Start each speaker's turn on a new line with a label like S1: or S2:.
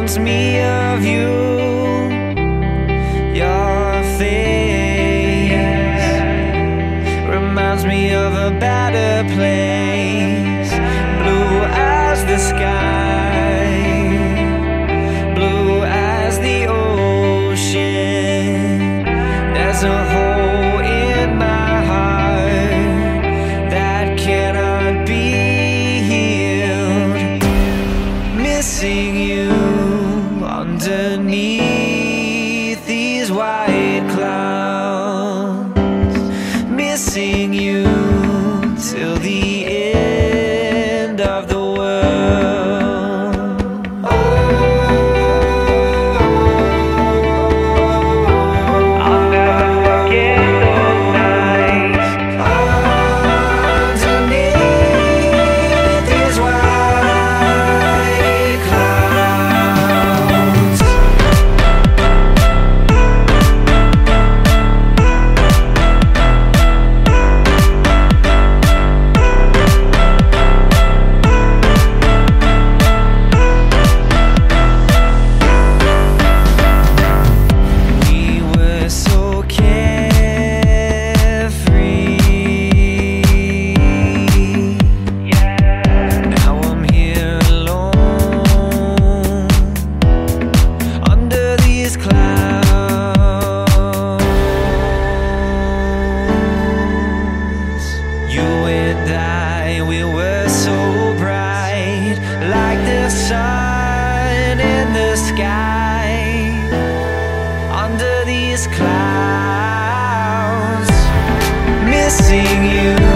S1: reminds me of you, your face reminds me of a better place, blue as the sky, blue as the ocean. There's a hole in my heart that cannot be healed, missing you underneath these white clouds, missing you till the end of the world. I'll never forget those nights underneath these white clouds. We were so bright, like the sun in the sky, under these clouds, missing you.